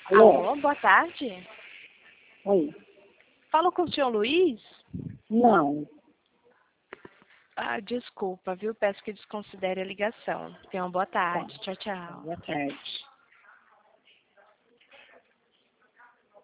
Alô? Alô, boa tarde. Oi. Falo com o senhor Luiz? Não. Desculpa, viu? Peço que desconsidere a ligação. Tenha uma boa Tá. tarde. Tchau, tchau. Boa tarde.